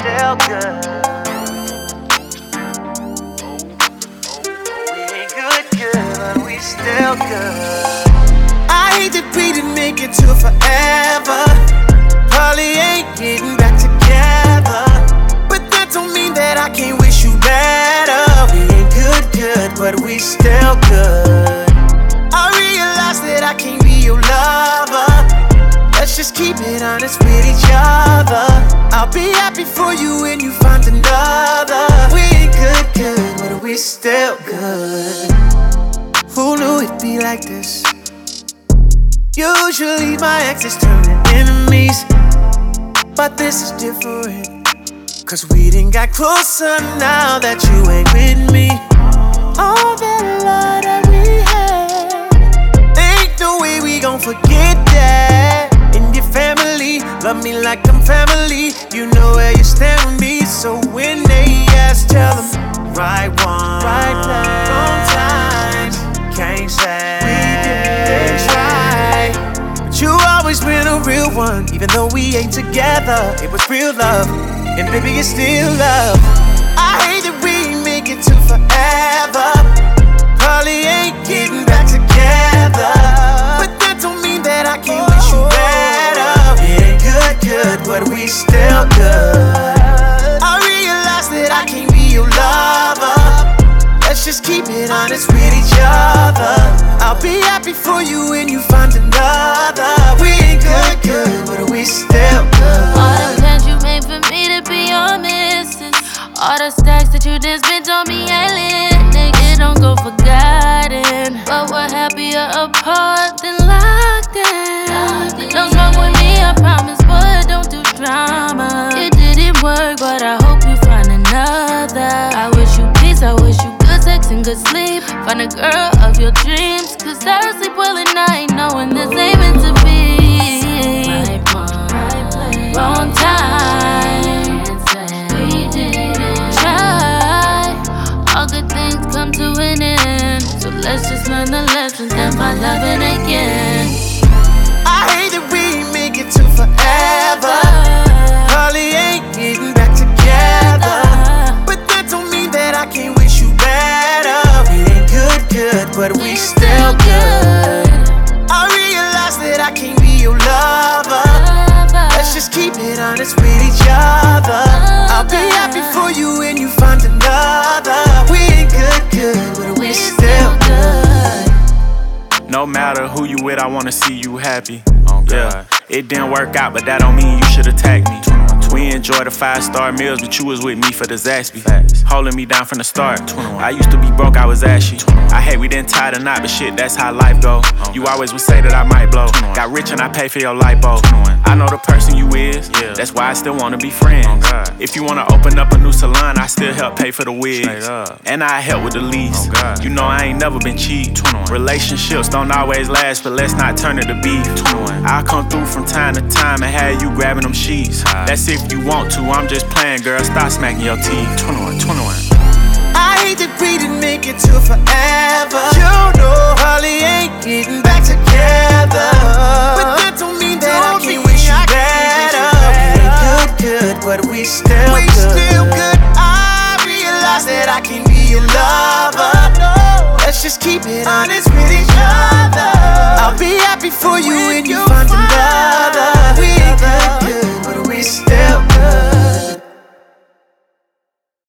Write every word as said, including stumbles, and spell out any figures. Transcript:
still good. We ain't good, good, but we still good. I hate that we didn't make it to forever. Probably ain't getting back together, but that don't mean that I can't wish you better. We ain't good, good, but we still good. I realize that I can't be your lover. Let's just keep it honest with each other. I'll be happy for you when you find another. We ain't good, good, but we still good. Who knew it'd be like this? Usually my exes turn to enemies, but this is different, cause we done got closer now that you ain't with me. All that love that we had, ain't no way we gon' forget that. And your family, love me like I'm family. You know where you stand with me, so when they ask, tell them right one, right place, wrong times. Can't say we didn't try, but you always been a real one. Even though we ain't together, it was real love, and baby it's still love. I hate that we ain't make it to forever. Probably ain't getting back together, but that don't mean that I can't wish you better. It ain't good, good, but we still good. I realize that I can't be your lover. Let's just keep it honest with each other. I'll be happy for you when you find another. We ain't good, good, but we still good. All the plans you made for me to be your missus, all the stacks that you did spent on me ain't lit. Nigga, don't go forgotten, but we're happier apart than locked in. Don't smoke with me, I promise, but don't do drama. It didn't work, but I hope you find another. I wish you peace, I wish you good sex and good sleep. Find a girl of your dreams, cause I sleep well at night knowing this ain't meant to be. Right one, right place, wrong time. We didn't try. All good things come to an end, so let's just learn the lessons and find loving again. I hate that we ain't make it to forever. Probably ain't getting back together, but that don't mean that I can't wish you better. We ain't good, good, but we still good. I realize that I can't be your lover. Let's just keep it honest with each other. I'll be happy for you when you find another. We ain't good, good, but we still good. No matter who you with, I wanna see you happy. Oh, yeah, it didn't work out, but that don't mean you should attack me. We enjoy the five-star meals, but you was with me for the Zaxby. Holding me down from the start. I used to be broke, I was ashy. I hate we didn't tie the knot, but shit, that's how life go. You always would say that I might blow. Got rich and I pay for your lipo. I know the person you is, that's why I still wanna be friends. If you wanna open up a new salon, I still help pay for the wigs. And I help with the lease. You know I ain't never been cheap. Relationships don't always last, but let's not turn it to beef. I'll come through from time to time and have you grabbing them sheets. That's if you want to, I'm just playing, girl, stop smacking your teeth. twenty-one, twenty-one. I hate that we didn't make it to forever. You know, probably ain't getting back together, but that don't mean that I can't wish you better. We ain't good, good, but we still we good. Still good. I realize that I can't be your lover. Let's just keep it honest with each other. I'll be happy for you when you find another.